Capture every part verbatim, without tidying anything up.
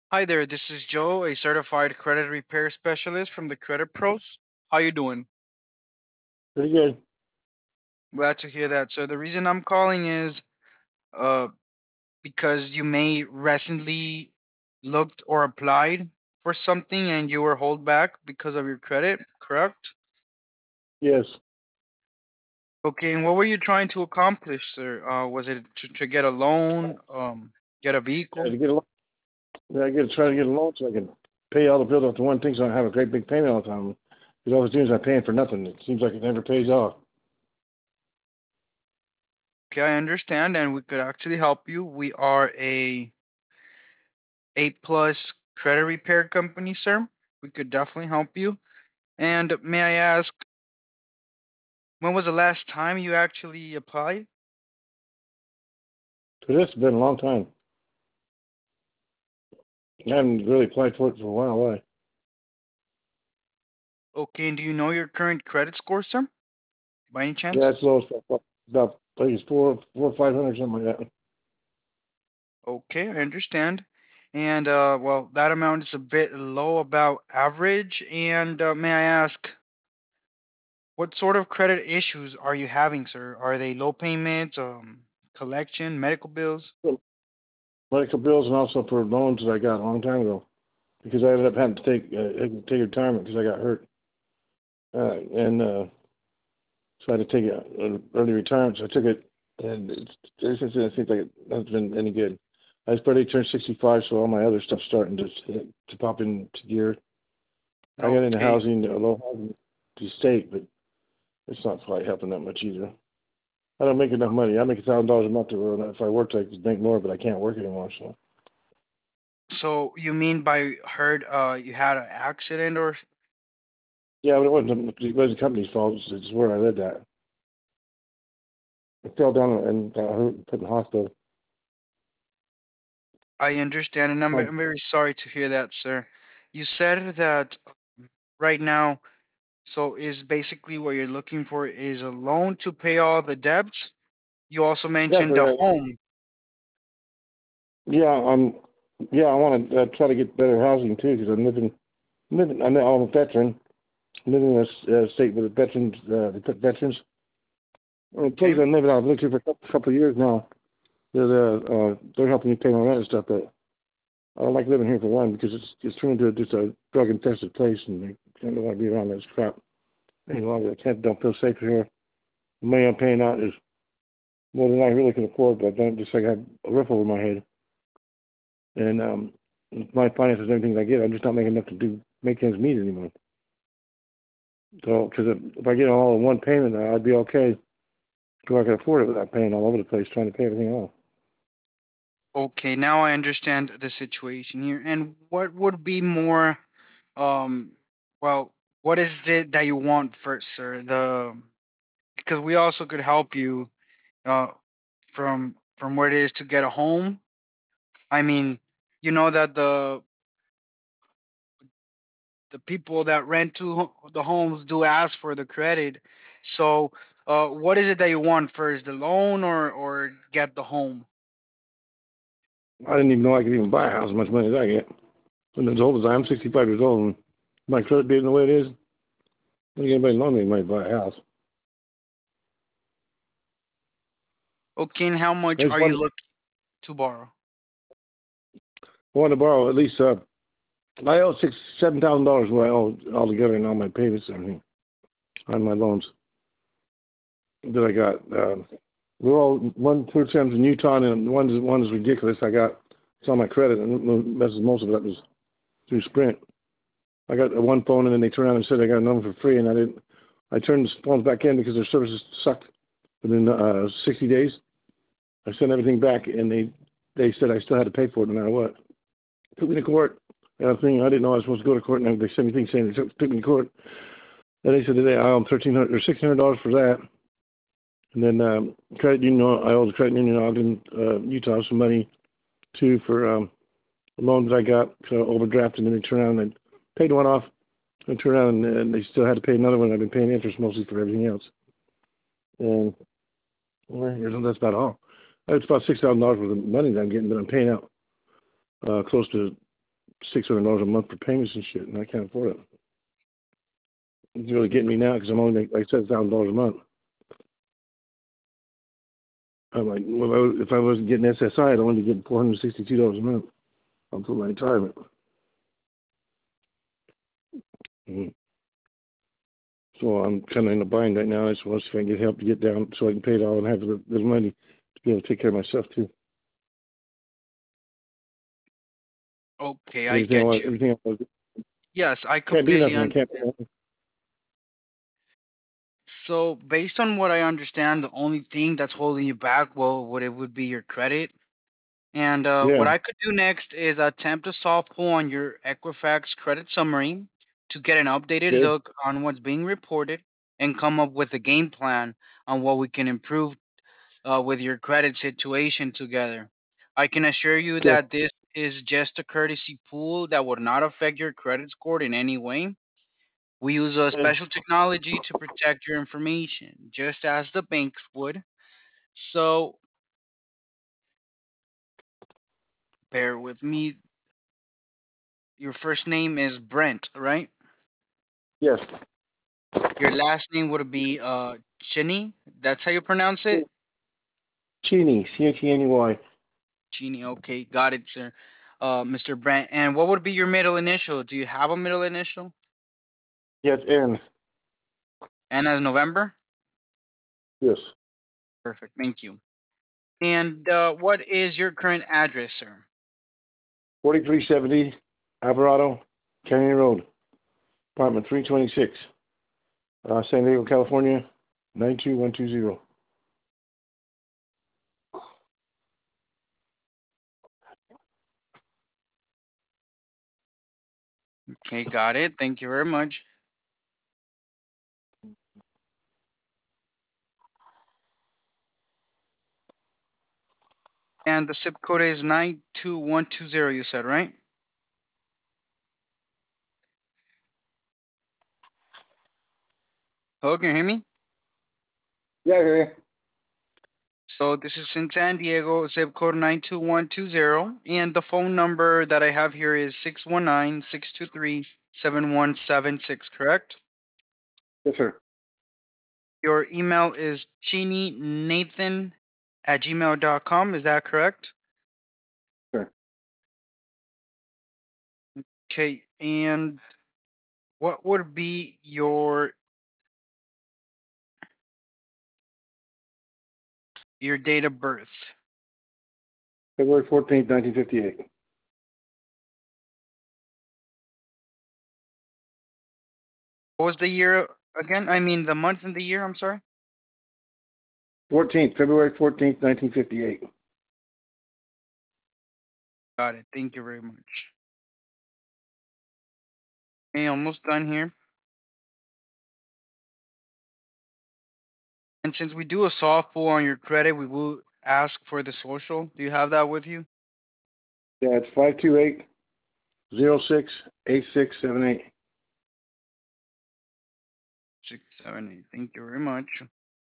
Hi there, this is Joe, a certified credit repair specialist from the Credit Pros. How you doing? Pretty good. Glad to hear that. So the reason I'm calling is uh because you may recently looked or applied for something and you were held back because of your credit, correct? Yes. Okay, and what were you trying to accomplish, sir? Uh, was it to, to get a loan, um, get a Yeah, vehicle? to get a loan. Yeah, I get try to get a loan so I can pay all the bills off the one thing so I don't have a great big payment all the time. Because all the things I'm paying for nothing. It seems like it never pays off. Okay, I understand, and we could actually help you. We are a A plus credit repair company, sir. We could definitely help you. And may I ask, when was the last time you actually applied? So this has been a long time. I haven't really applied for it for a while. Why? Okay, and do you know your current credit score, sir? By any Yeah, chance? it's low stuff. About I think it's four, four, five hundred something like that. Okay, I understand. And uh, well, that amount is a bit low, about average. And uh, may I ask, what sort of credit issues are you having, sir? Are they low payments, um, collection, medical bills? Medical bills and also for loans that I got a long time ago because I ended up having to take uh, take retirement because I got hurt. Uh, and uh, So I had to take an early retirement. So I took it, and it's, ever since then, it seems like it hasn't been any good. I just barely turned sixty-five, so all my other stuff's starting to to pop into gear. I got into Okay, housing, a low housing state, but it's not quite helping that much either. I don't make enough money. I make a thousand dollars a month. To, if I worked, I could make more, but I can't work anymore. So so you mean by heard uh, you had an accident or yeah, but it wasn't it wasn't the company's fault. It's, it's where I lived at. I fell down and got hurt and put in the hospital. I understand, and I'm, Um, I'm very sorry to hear that, sir. You said that right now, so is basically what you're looking for is a loan to pay all the debts. You also yeah, mentioned but, the uh, home. yeah, I'm yeah, I want to uh, try to get better housing too because I'm living living. I'm, I'm a veteran. Living in a s- uh, state with the veterans. Uh, they put veterans. Uh, the place Okay, I'm living, I've lived here for a couple, couple of years now. They're uh, they're helping me pay my rent and stuff. But I don't like living here for one because it's it's turned into just a drug infested place, and I don't want to be around this crap any longer. I can't don't feel safe here. The money I'm paying out is more than I really can afford, but I don't just like I have a roof over my head. And um, my finances and everything I get, I'm just not making enough to do make ends meet anymore. So, because if, if I get all in one payment, I'd be okay. So I can afford it without paying all over the place trying to pay everything off. okay, now I understand the situation here. And what would be more, um, well, what is it that you want first, sir? The because we also could help you, uh, from from where it is to get a home. I mean, you know that the the people that rent to ho- the homes do ask for the credit. So, uh, what is it that you want first, the loan or or get the home? I didn't even know I could even buy a house as much money as I get. And as old as I am, sixty-five years old, and my credit being the way it is, I don't think anybody loan me money to buy a house. Okay, and how I much just are you wanted, looking to borrow? wanted to borrow at least, uh, I owe six, seven thousand dollars what I owe altogether and all my payments and everything on my loans that I got. Uh, we're all one third times in Utah, and one is one is ridiculous. I got it's on my credit, and messes most of it was through Sprint. I got one phone, and then they turned around and said I got a number for free, and I didn't. I turned the phones back in because their services sucked within uh, sixty days. I sent everything back, and they they said I still had to pay for it no matter what. Took me to court. And I think I didn't know I was supposed to go to court, and they sent me things saying they took, took me to court. And they said today I owe them thirteen hundred or six hundred dollars for that. And then um, credit union, I owe the credit union in Ogden, uh, Utah, some money too for um, a loan that I got so overdraft, and then they turned around and paid one off, and turned around and, and they still had to pay another one. I've been paying interest mostly for everything else, and well, that's about all. It's about six thousand dollars worth of money that I'm getting, but I'm paying out uh, close to. six hundred dollars a month for payments and shit, and I can't afford it. It's really getting me now because I'm only like seven thousand dollars a month. I'm like, well, I was, if I wasn't getting S S I, I'd only be getting four hundred sixty-two dollars a month until my retirement. Mm-hmm. So I'm kind of in a bind right now. I just want to see if I can get help to get down so I can pay it all and have the, the money to be able to take care of myself too. Okay, I Everything I get want, you. everything I want, Yes, I can't do completely nothing. I can't. understand. So, based on what I understand, the only thing that's holding you back, well, what it would be your credit. And uh, what Yeah. I could do next is attempt a soft pull on your Equifax credit summary to get an updated Okay. look on what's being reported and come up with a game plan on what we can improve uh, with your credit situation together. I can assure you Okay. that this is just a courtesy pool that would not affect your credit score in any way. We use a Okay. special technology to protect your information, just as the banks would. So, bear with me. Your first name is Brent, right? Yes. Your last name would be uh Chinny. That's how you pronounce it? Cheney. C H E N E Y. Chinny. Okay, got it, sir. Uh, mister Brent. And what would be your middle initial? Do you have a middle initial? Yes. N. N as November? Yes. Perfect. Thank you. And uh, what is your current address, sir? forty-three seventy Alvarado Canyon Road, apartment three twenty-six, uh, San Diego, California, nine two one two zero. Okay, got it. Thank you very much. And the zip code is nine two one two zero, you said, right? Hello, can you hear me? Yeah, I hear you. So this is in San Diego, zip code nine two one two zero, and the phone number that I have here is six one nine, six two three, seven one seven six, correct? Yes, sir. Your email is chinynathan at gmail dot com, is that correct? Sure. Okay, and what would be your your date of birth? February fourteenth, nineteen fifty-eight. What was the year again? I mean the month and the year, I'm sorry. fourteenth, February fourteenth, nineteen fifty-eight. Got it. Thank you very much. Okay, almost done here. And since we do a soft pull on your credit, we will ask for the social. Do you have that with you? Yeah, it's five two eight zero six eight six seven eight. Six, seven, eight. Thank you very much.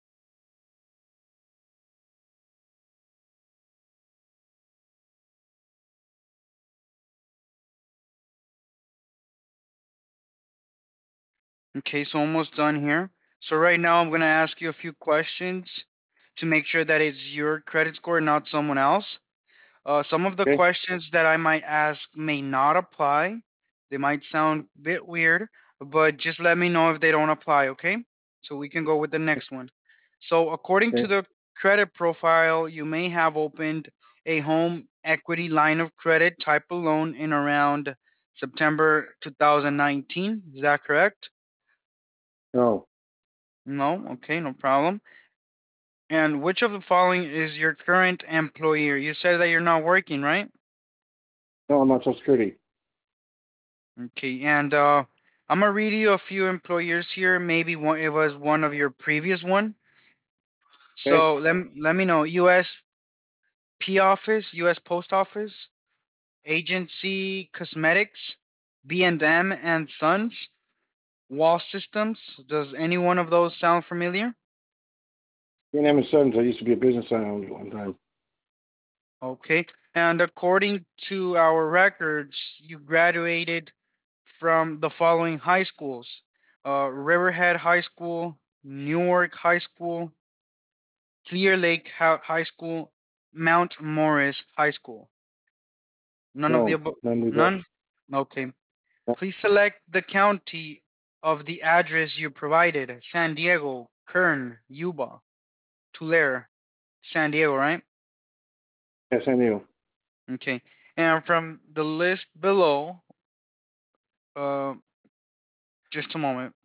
Okay, so almost done here. So right now I'm gonna ask you a few questions to make sure that it's your credit score, not someone else. Uh, some of the Okay? questions that I might ask may not apply. They might sound a bit weird, but just let me know if they don't apply, okay? So we can go with the next one. So, according to Okay. the credit profile, you may have opened a home equity line of credit type of loan in around September two thousand nineteen. Is that correct? No. No? Okay, no problem. And which of the following is your current employer? You said that you're not working, right? No, I'm not Social Security. Okay, and uh, I'm gonna read you a few employers here. Maybe one it was one of your previous one. Okay? So let m- let me know. U S P Office, U S Post Office, Agency Cosmetics, B and M and Sons, Wall Systems. Does any one of those sound familiar? Me and M and Sons, I used to be a business I owned at one time. Okay. And according to our records, you graduated from the following high schools: uh, Riverhead High School, Newark High School, Clear Lake High School, Mount Morris High School. None of the No, above? none of that. None? Okay. Please select the county of the address you provided: San Diego, Kern, Yuba, Tulare, San Diego, right? Yes, I knew. Okay. And from the list below, uh, just a moment.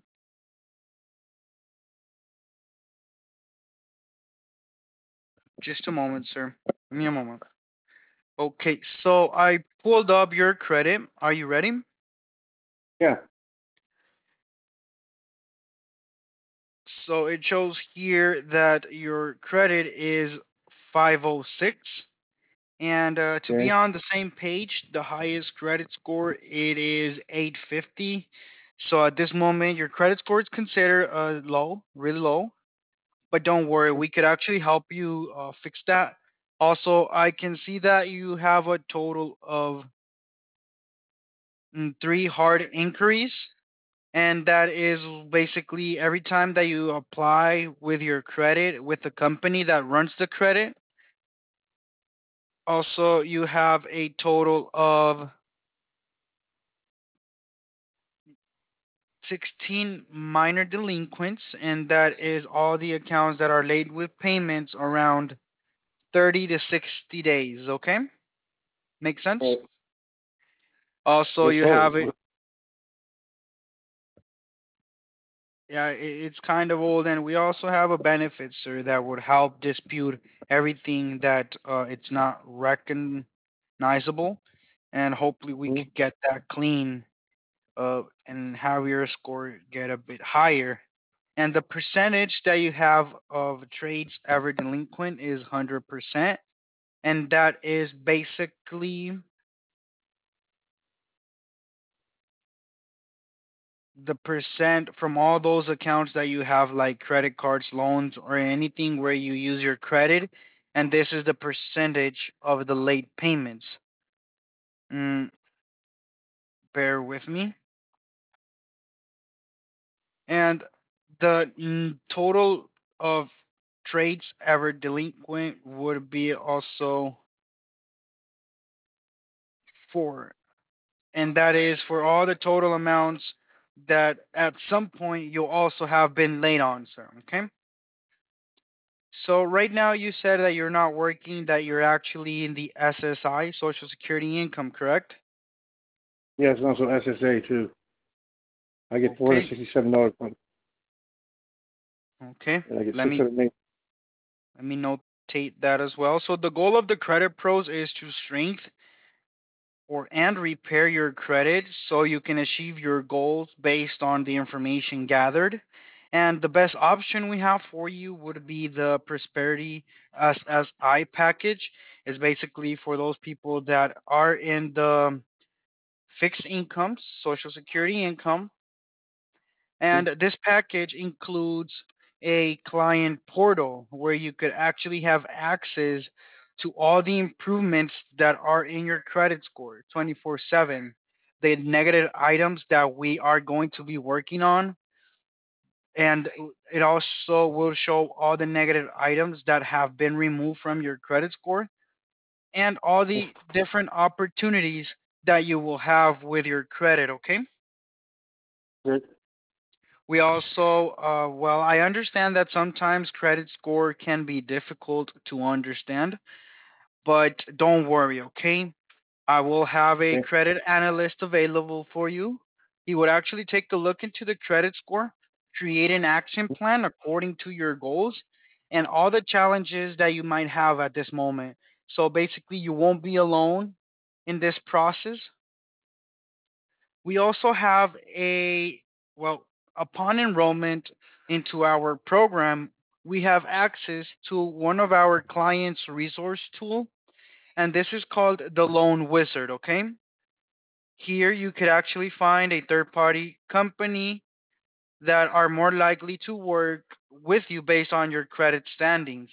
Just a moment, sir. Give me a moment. Okay, so I pulled up your credit. Are you ready? Yeah. So it shows here that your credit is five oh six. And uh, to be Okay. on the same page, the highest credit score it is eight fifty. So at this moment, your credit score is considered uh, low, really low. But don't worry, we could actually help you uh, fix that. Also, I can see that you have a total of mm, three hard inquiries, and that is basically every time that you apply with your credit with the company that runs the credit. Also, you have a total of sixteen minor delinquents, and that is all the accounts that are late with payments around thirty to sixty days. Okay, make sense? Right. Also, Yes, you so have it. Yeah, i- it's kind of old, and we also have a benefit, sir, that would help dispute everything that uh, it's not recognizable, and hopefully we hmm, could get that clean uh, and have your score get a bit higher. And the percentage that you have of trades ever delinquent is one hundred percent, and that is basically the percent from all those accounts that you have, like credit cards, loans, or anything where you use your credit, and this is the percentage of the late payments. Mm, bear with me. And the mm, total of trades ever delinquent would be also four, and that is for all the total amounts that at some point you'll also have been late on, sir. Okay. So right now you said that you're not working, that you're actually in the S S I, Social Security Income, correct? yes, and also S S A too. I get four hundred Okay. sixty-seven dollars from, Okay. and I get Let six me hundred eight. let me notate that as well. So the goal of the credit pros is to strengthen or and repair your credit so you can achieve your goals based on the information gathered. And the best option we have for you would be the Prosperity S S I package. Is basically for those people that are in the fixed incomes, social security income. Hmm, And this package includes a client portal where you could actually have access to all the improvements that are in your credit score twenty-four seven. The negative items that we are going to be working on. And it also will show all the negative items that have been removed from your credit score and all the different opportunities that you will have with your credit. Okay. good. We also, uh, well, I understand that sometimes credit score can be difficult to understand, but don't worry, okay? I will have a Okay. credit analyst available for you. He would actually take a look into the credit score, create an action plan according to your goals, and all the challenges that you might have at this moment. So basically, you won't be alone in this process. We also have a, well, upon enrollment into our program, we have access to one of our clients' resource tool, and this is called the Loan Wizard. Okay, here you could actually find a third-party company that are more likely to work with you based on your credit standings.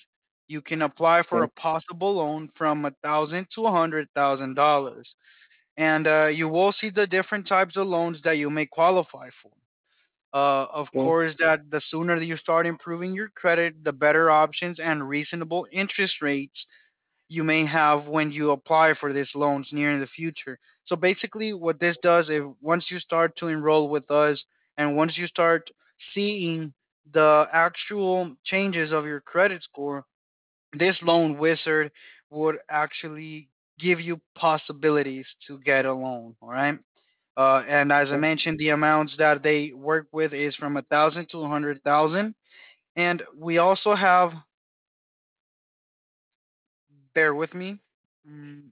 You can apply for a Okay. possible loan from a thousand to a hundred thousand dollars, and uh, you will see the different types of loans that you may qualify for. Uh, of Okay. course, that the sooner that you start improving your credit, the better options and reasonable interest rates you may have when you apply for these loans near in the future. So basically, what this does is once you start to enroll with us and once you start seeing the actual changes of your credit score, this loan wizard would actually give you possibilities to get a loan. All right. Uh, and as I Okay. mentioned, the amounts that they work with is from a thousand to a hundred thousand. And we also have, bear with me. Mm,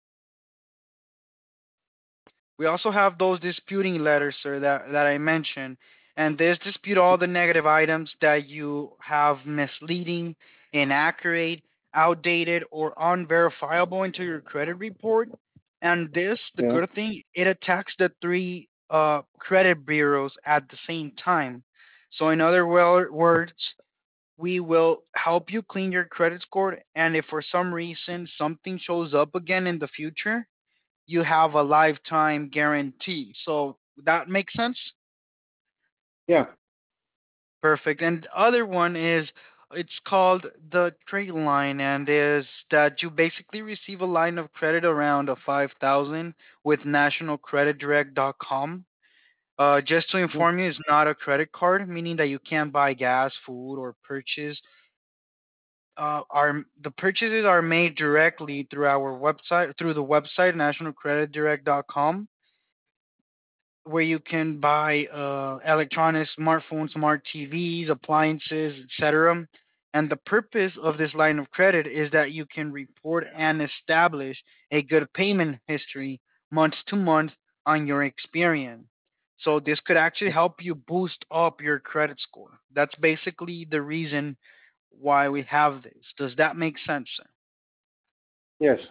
We also have those disputing letters, sir, that, that I mentioned. And this dispute all the negative items that you have misleading, inaccurate, outdated, or unverifiable into your credit report. And this, the Yeah. good thing, it attacks the three uh, credit bureaus at the same time. So, in other wel- words, we will help you clean your credit score. And if for some reason something shows up again in the future, you have a lifetime guarantee. So that makes sense? Yeah. Perfect. And the other one is it's called the trade line and is that you basically receive a line of credit around a five thousand with national credit direct dot com. Uh, just to Mhm. inform you, it's not a credit card, meaning that you can't buy gas, food, or purchase. Uh, our the purchases are made directly through our website, through the website national credit direct dot com, where you can buy uh, electronics, smartphones, smart T Vs, appliances, et cetera. And the purpose of this line of credit is that you can report and establish a good payment history month to month on your Experian. So this could actually help you boost up your credit score. That's basically the reason why we have this. Does that make sense, sir? Yes.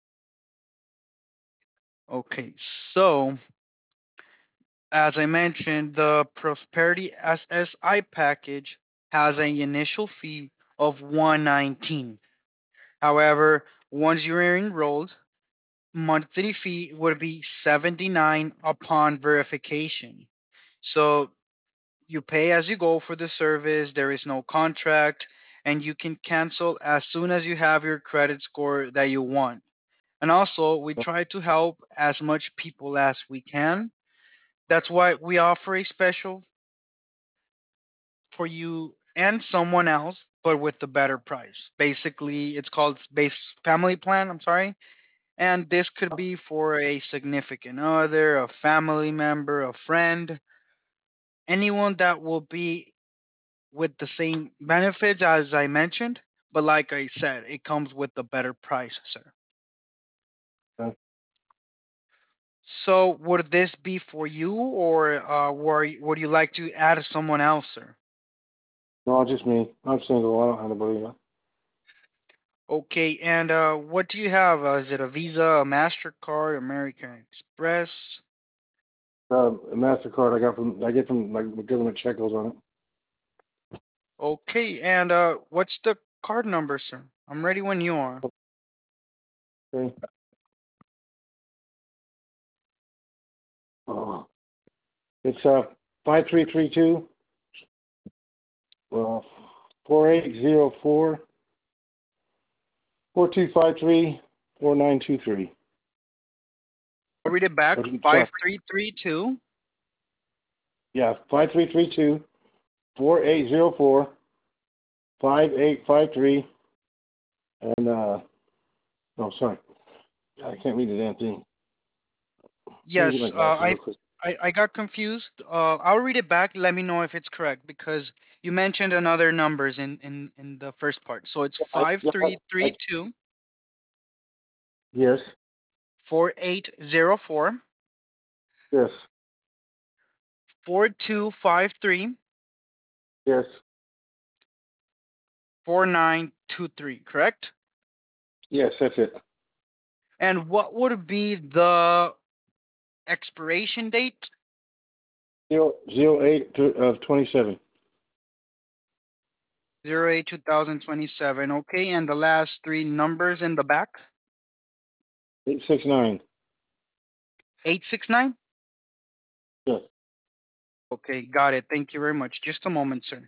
Okay, so as I mentioned, the Prosperity S S I package has an initial fee of one nineteen. However, once you're enrolled, monthly fee would be seventy-nine upon verification. So you pay as you go for the service, there is no contract, and you can cancel as soon as you have your credit score that you want. And also, we try to help as much people as we can. That's why we offer a special for you and someone else, but with the better price. Basically, it's called base family plan. I'm sorry. And this could be for a significant other, a family member, a friend, anyone that will be with the same benefits as I mentioned. But like I said, it comes with the better price, sir. Uh, So would this be for you, or uh, were, would you like to add someone else, sir? no, just me. I'm single. I don't have anybody. You Okay, and uh, what do you have? Uh, is it a Visa, a Mastercard, American Express? Uh, a Mastercard I got from I get from like the government check goes on it. Okay, and uh, what's the card number, sir? I'm ready when you are. Okay. Oh, it's uh five three three two uh four eight zero four four two five three four nine two three. I'll read it back. Sorry. Five three three two. Yeah, five three three two four eight zero four five eight five three and uh oh sorry. I can't read the damn thing. Let me get my Yes, uh, glasses I, real quick. I I got confused. Uh, I'll read it back. Let me know if it's correct because you mentioned another numbers in in in the first part. So it's I, five yeah, three I, three two yes, four eight zero four yes, four two five three yes, four nine two three. Correct? yes, that's it. And what would be the expiration date? Zero zero eight to, of twenty seven. zero eight two thousand twenty-seven. Okay, and the last three numbers in the back. Eight six nine. eight six nine. Yes. Okay, got it. Thank you very much. Just a moment, sir.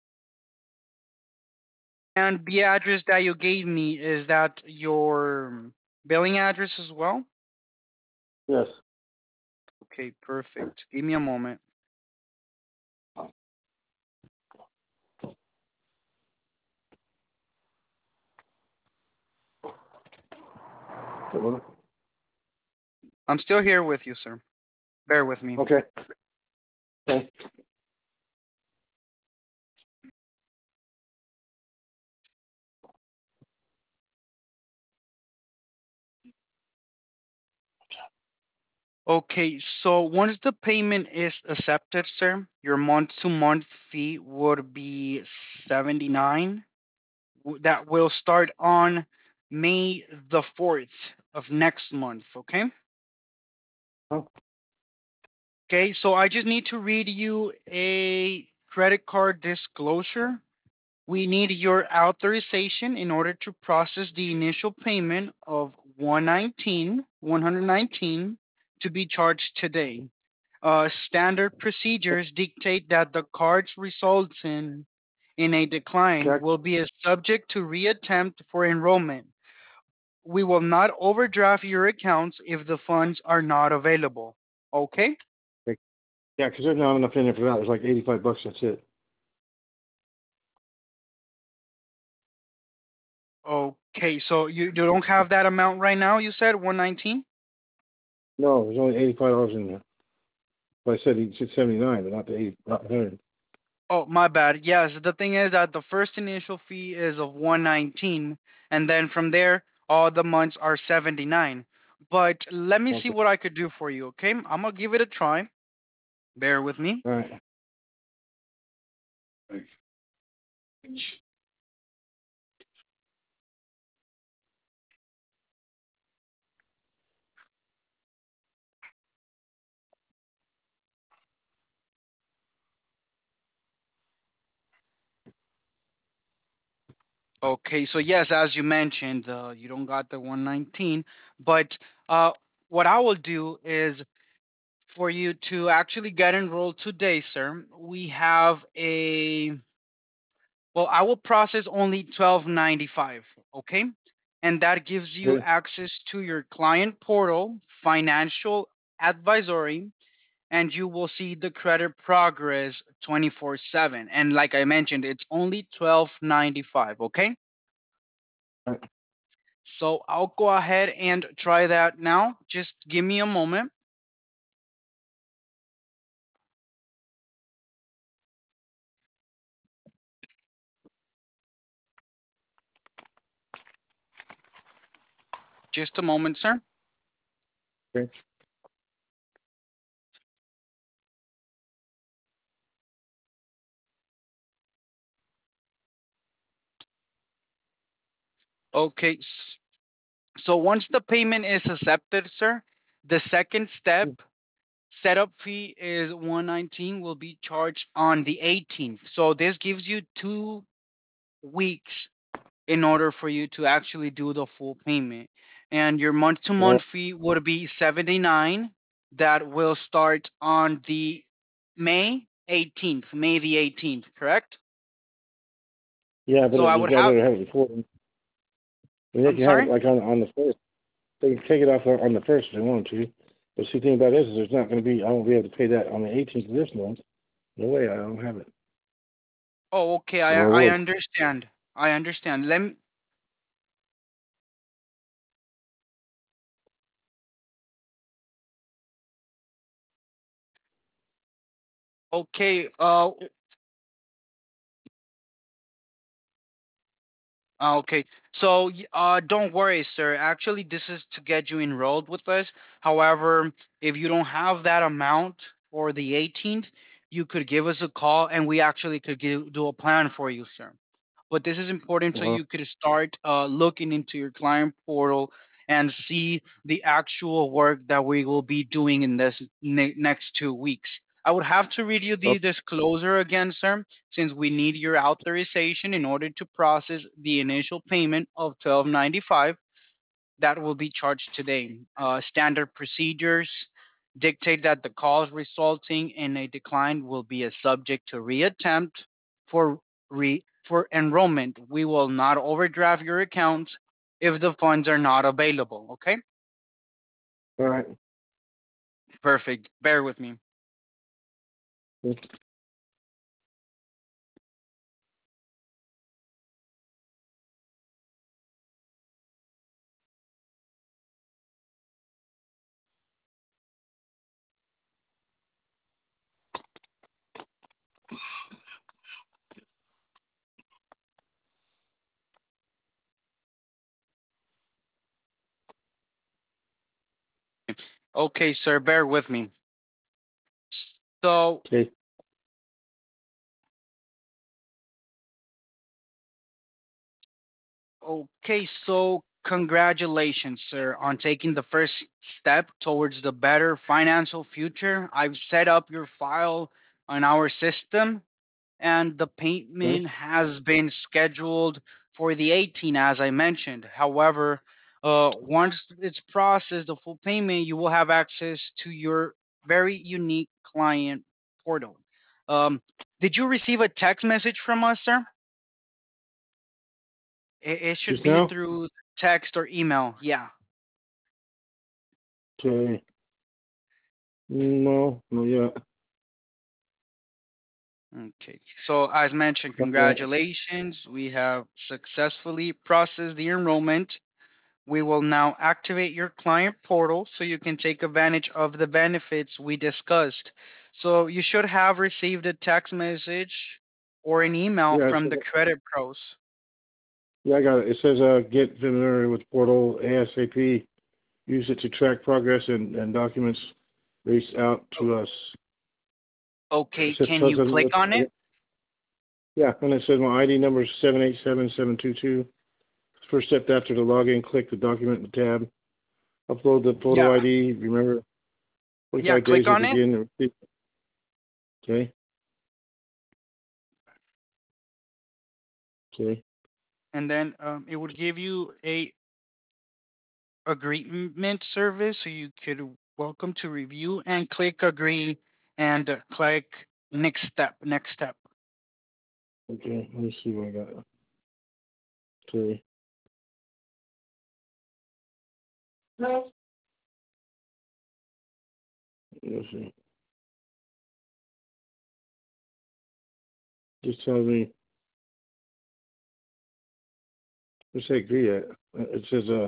And the address that you gave me, is that your billing address as well? Yes. Okay, perfect. Give me a moment. I'm still here with you, sir. Bear with me. Okay. Okay. Okay, so once the payment is accepted, sir, your month to month fee would be seventy-nine. W- That will start on May the fourth of next month, okay? Oh, Okay, so I just need to read you a credit card disclosure. We need your authorization in order to process the initial payment of one nineteen, one hundred nineteen to be charged today. Uh, standard procedures dictate that the card's results in in a decline check. will be a subject to reattempt for enrollment. We will not overdraft your accounts if the funds are not available. Okay? Okay. Yeah, because there's not enough in there for that. It's like eighty-five bucks. That's it. Okay, so you, you don't have that amount right now, you said one nineteen? No, there's only eighty-five dollars in there. But I said he said seventy-nine, but not the eighty, not one hundred. Oh, my bad. Yes, the thing is that the first initial fee is of one nineteen, and then from there all the months are seventy-nine. But let me see Okay. what I could do for you, okay? I'm gonna give it a try. Bear with me. All right. Okay, so yes, as you mentioned, uh, you don't got the one nineteen, but uh, what I will do is for you to actually get enrolled today, sir. We have a Well, I will process only twelve ninety-five, okay? And that gives you Okay. access to your client portal, financial advisory, and you will see the credit progress twenty-four seven. And like I mentioned, it's only twelve ninety-five, okay? All right. So I'll go ahead and try that now. Just give me a moment. Just a moment, sir. Okay. Okay. s- So once the payment is accepted, sir, the second step setup fee is one nineteen, will be charged on the eighteenth. So this gives you two weeks in order for you to actually do the full payment. And your month to All right. month fee would be seventy-nine. That will start on the May eighteenth, May the eighteenth, correct? Yeah, but So I you would guys have, better have it before. I mean, they I'm can have it sorry? like on on the first. They can take it off on the first if they want to. But see, the thing about this is there's not going to be. I won't be able to pay that on the eighteenth of this month. No way. I don't have it. Oh, okay, Or I I I would. understand. I understand. Let me, okay, uh Ah, okay. So, y- uh, don't worry, sir. Actually, this is to get you enrolled with us. However, if you don't have that amount for the eighteenth, you could give us a call and we actually could give, do a plan for you, sir. But this is important so Uh, you could start uh, looking into your client portal and see the actual work that we will be doing in this ne- next two weeks. I would have to read you Oh, the disclosure again, sir, since we need your authorization in order to process the initial payment of twelve ninety-five that will be charged today. Uh, standard procedures dictate that the calls resulting in a decline will be a subject to reattempt for re for enrollment. We will not overdraft your account if the funds are not available. Okay, all right. perfect. Bear with me. Okay, sir, bear with me. So, Okay. okay, so congratulations, sir, on taking the first step towards the better financial future. I've set up your file on our system, and the Okay. payment has been scheduled for the eighteenth, as I mentioned. However, uh, once it's processed, the full payment, you will have access to your very unique client portal. Um, did you receive a text message from us, sir? It, it should Just be now? through text or email. Yeah. Okay. No, no, yeah. Okay. So, as mentioned, Not yet. congratulations. We have successfully processed the enrollment. We will now activate your client portal so you can take advantage of the benefits we discussed. So, you should have received a text message or an email Yeah, it from says, the credit pros. yeah, I got it. It says, uh, get familiar with portal ASAP. Use it to track progress and, and documents reached out to us. It Okay. says, Can tells you us click what, on it? yeah, and it says my I D number is seven eight seven seven two two. First step after the login, click the document tab. Upload the photo Yeah. I D. Remember, Yeah. forty-five days Click will on it. begin. the receipt. Okay. Okay. And then um, it would give you a agreement service so you could welcome to review and click agree and uh, click next step next step. Okay. Let me see what I got. Okay. Let's see. Just tells me. Let's say agree at. It says uh.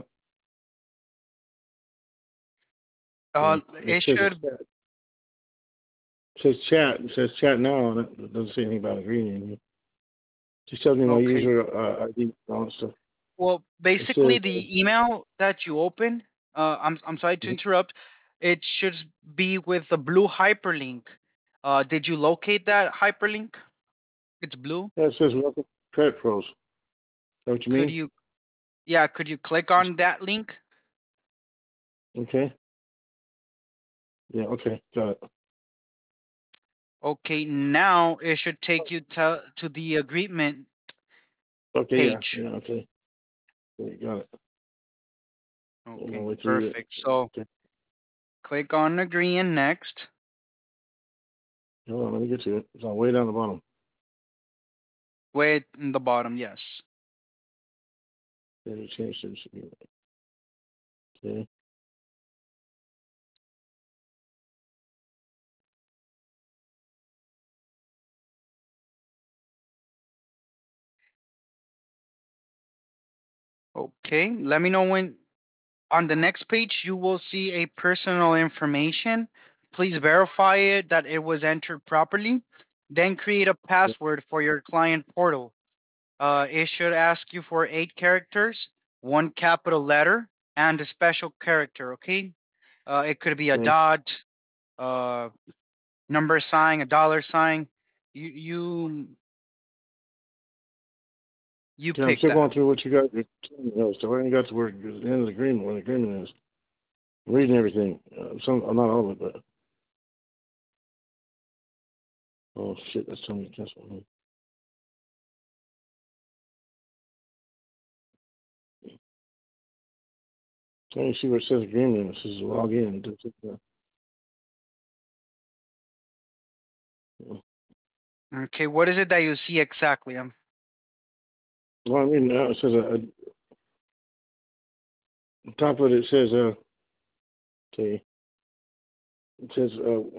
Uh, Okay. It it says should. chat. It says chat. It says chat now on it. It doesn't say anything about agreeing. Just tells me my Okay. user uh, I D and all that stuff. Well, It basically says. the email that you open, uh, I'm I'm sorry to Uh, interrupt. It should be with the blue hyperlink. Uh, did you locate that hyperlink? It's blue. yeah, it says welcome to Credit Pros. Is that what you Could mean? you? Yeah. Could you click on that link? Okay. Yeah. Okay. Got it. Okay. Now it should take you to to the agreement Okay. Yeah. page. Yeah. Okay. Okay, got it. I'm gonna Okay, wait till you. perfect. So Okay. click on agree and next. Hold on. Let me get to it. It's on way down the bottom. Way in the bottom, yes. Then you change it. Okay. Okay, let me know when on the next page you will see a personal information. Please verify it that it was entered properly. Then create a password for your client portal. Uh, it should ask you for eight characters, one capital letter, and a special character. Okay, uh, it could be a Okay. dot, uh, number sign, a dollar sign. You you you Okay. I'm pick still going that. through what you got. You're telling me, though, so I ain't got to where the end of the agreement. What the agreement is. I'm reading everything. Uh, some, not all of it, but Oh shit, that's something that's one. Let me see where it says agreement. It says log in. That's it, uh, yeah. Okay, what is it that you see exactly? Um, Well, I mean, uh, it says uh, on top of it, it says uh, okay, it says uh,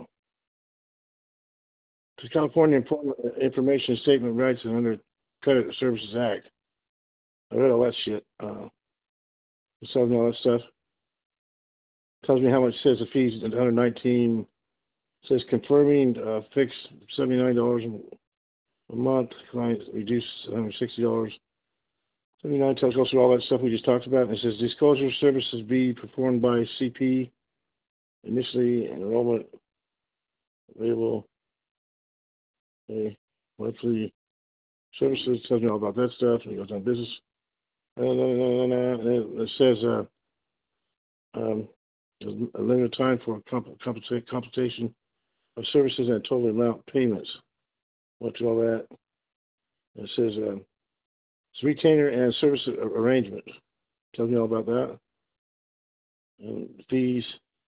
the California Employment Information Statement Rights and Under Credit Services Act. I read all that shit. Uh, it tells me all that stuff. Tells me how much it says the fees one hundred nineteen. It says confirming uh, fixed seventy nine dollars a month. Client reduced one hundred sixty dollars. seventy nine tells goes through all that stuff we just talked about. And it says disclosure services be performed by C P. Initially enrollment available. Okay. Monthly services tells me all about that stuff. And it goes on business. And then it says uh, um, a limited time for comp- compensa- compensation of services and total amount payments. Went through all that. It says uh, it's retainer and service arrangement. Tells me all about that. And fees.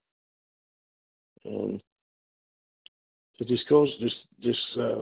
And to disclose this this uh,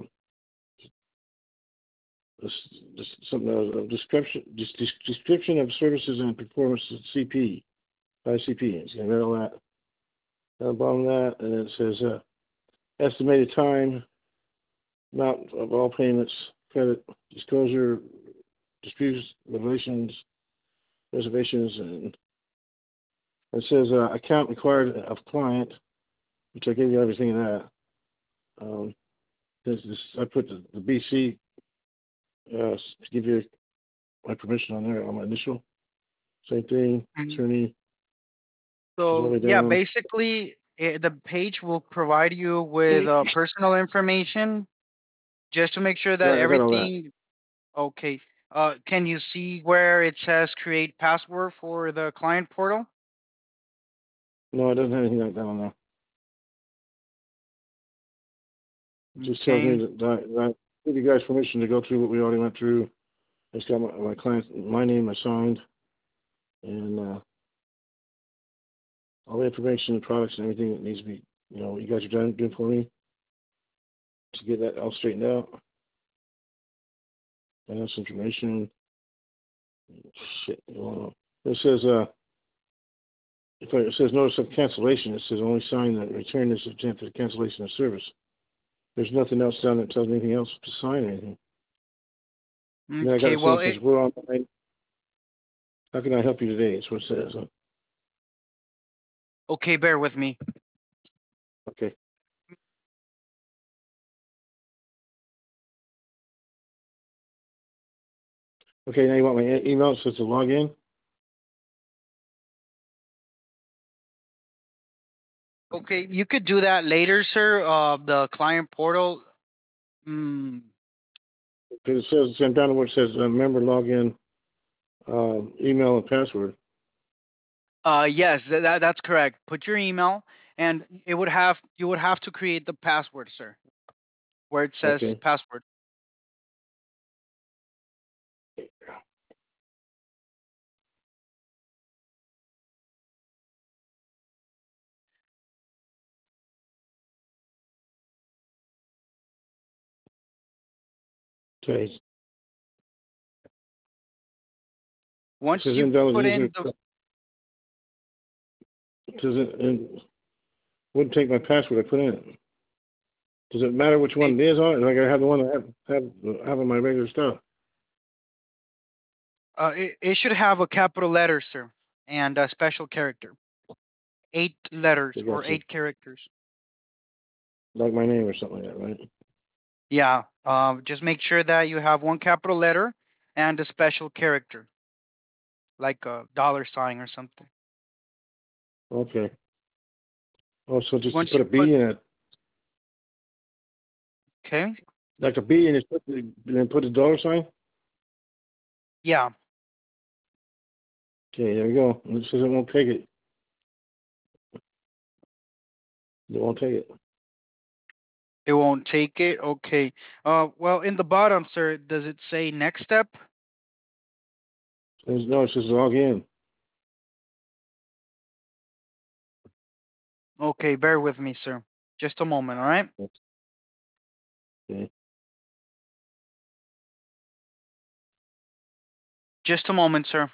this, this some uh, description this, this description of services and performance at C P by C P. It's got all that. Down the bottom of that, and it says uh, estimated time, amount of all payments, credit, disclosure, disputes, revelations, reservations, and it says uh, account required of client, which I gave you everything in that. Um, this, this, I put the, the B C uh, to give you my permission on there on my initial. Same thing, mhm. attorney, goes all the So way yeah, down. basically it, the page will provide you with uh, personal information just to make sure that Right, I got all that. everything. Okay. Uh, can you see where it says create password for the client portal? No, it doesn't have anything like that on there. It just tells me Okay. that, that, that I give you guys permission to go through what we already went through. It's got my, my client, my name assigned, and uh, all the information, products, and everything that needs to be, you know, you guys are done doing for me to get that all straightened out. Finance information. Shit. You it says, uh, if I, it says notice of cancellation, it says only sign that return this attempt for cancellation of service. There's nothing else down that tells me anything else to sign or anything. And then I got Okay. a thing Well, that says, it, we're online. How can I help you today? That's what it says. Huh? okay. Bear with me. Okay. Okay, now you want my e- email? It says to log in? Okay, you could do that later, sir. Uh, the client portal. Mm, Because it says, it's down to where it says, uh, member login, uh, email and password. uh, yes, that, that that's correct. Put your email, and it would have you would have to create the password, sir, where it says Okay. password. Okay. It Once says you invalid put user. in the It says it, it wouldn't take my password I put in. Does it matter which one it, it is on it? Like I have the one I have have have on my regular stuff. uh, it, it should have a capital letter, sir, and a special character. Eight They letters or got you. eight characters. Like my name or something like that, right? Yeah. Um, just make sure that you have one capital letter and a special character, like a dollar sign or something. Okay. Also, just to Once put you a put, B in it, okay. like a B and just put the, then put a dollar sign. Yeah. Okay, there we go. And it says it won't take it. It won't take it. It won't take it. Okay. Uh, well, in the bottom, sir, does it say next step? There's no, it's just log in. Okay, bear with me, sir. Just a moment, all right? Okay. Just a moment, sir.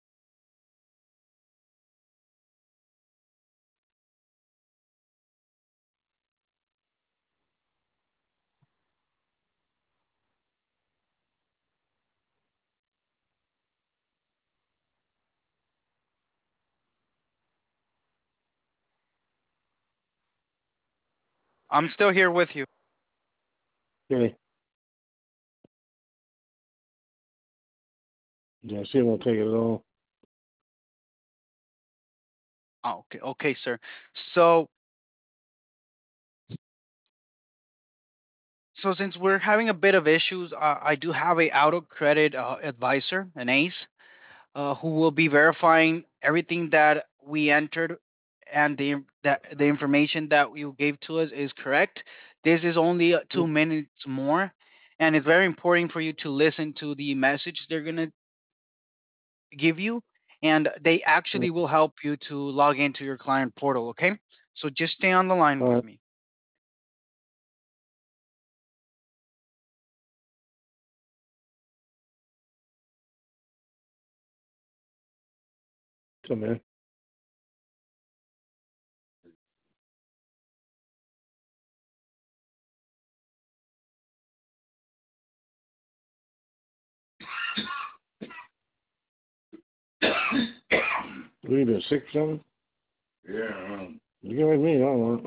I'm still here with you. Okay. Yeah, see, it won't take it at all. Oh, okay, okay, sir. So, so since we're having a bit of issues, uh, I do have a auto credit uh, advisor, an ACE, uh, who will be verifying everything that we entered and the that the information that you gave to us is correct. This is only uh, two minutes more, and it's very important for you to listen to the message they're gonna give you, and they actually will help you to log into your client portal. Okay, so just stay on the line All with right. me. Come in. You been sick or something? Yeah. Um, you get with me. I don't want it.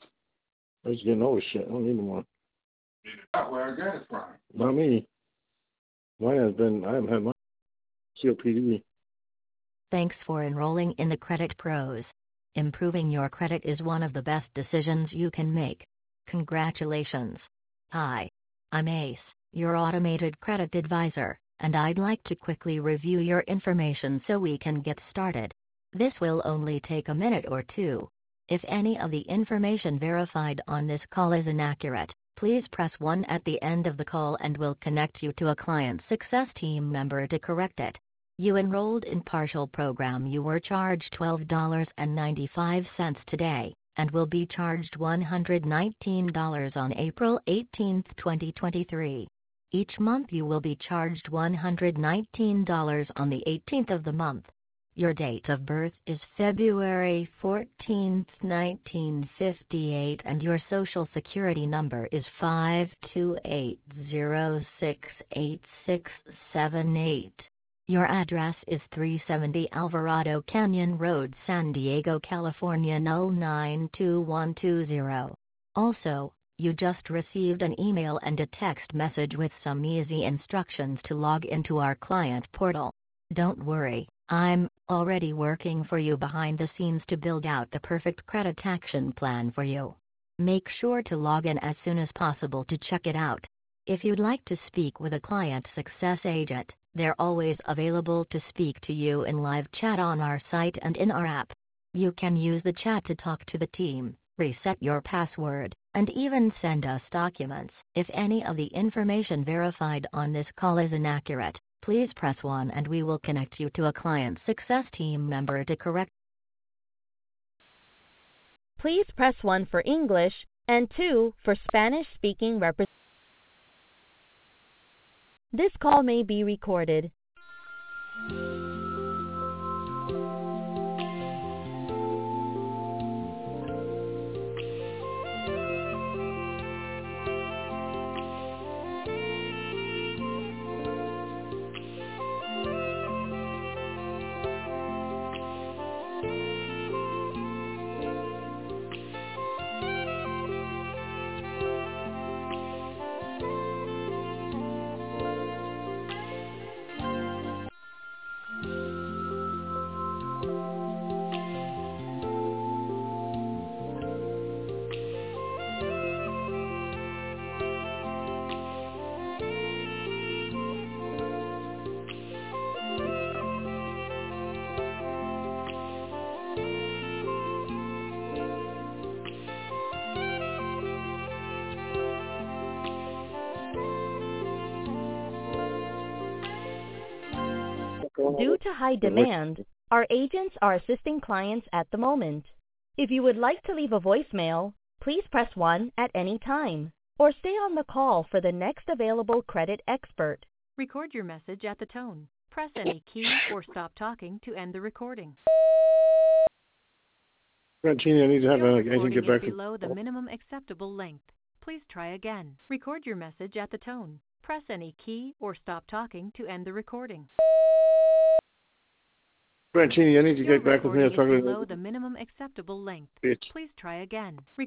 I'm just getting over shit. I don't need no more. That's where I got it from. Not me. Mine has been, I haven't had my C O P D. Thanks for enrolling in the Credit Pros. Improving your credit is one of the best decisions you can make. Congratulations. Hi. I'm Ace, your automated credit advisor, and I'd like to quickly review your information so we can get started. This will only take a minute or two. If any of the information verified on this call is inaccurate, please press one at the end of the call and we'll connect you to a client success team member to correct it. You enrolled in partial program. You were charged twelve dollars and ninety-five cents today, and will be charged one hundred nineteen dollars on April eighteenth, twenty twenty-three. Each month you will be charged one hundred nineteen dollars on the eighteenth of the month. Your date of birth is February fourteenth, nineteen fifty-eight, and your social security number is five two eight zero six eight six seven eight. Your address is three seventy Alvarado Canyon Road, San Diego, California zero nine two one two zero. Also, you just received an email and a text message with some easy instructions to log into our client portal. Don't worry, I'm already working for you behind the scenes to build out the perfect credit action plan for you. Make sure to log in as soon as possible to check it out. If you'd like to speak with a client success agent, they're always available to speak to you in live chat on our site and in our app. You can use the chat to talk to the team, reset your password, and even send us documents. If any of the information verified on this call is inaccurate, please press one and we will connect you to a client success team member to correct. Please press one for English and two for Spanish-speaking representatives. This call may be recorded. Due to high demand, our agents are assisting clients at the moment. If you would like to leave a voicemail, please press one at any time or stay on the call for the next available credit expert. Record your message at the tone. Press any key or stop talking to end the recording. Francini, I need to have Your a, I need to recording get is back. below the minimum acceptable length. Please try again. Record your message at the tone. Press any key or stop talking to end the recording. Francini, I need to Your get back with me. recording I'm is talking below to the minimum acceptable length. bitch. Please try again. Record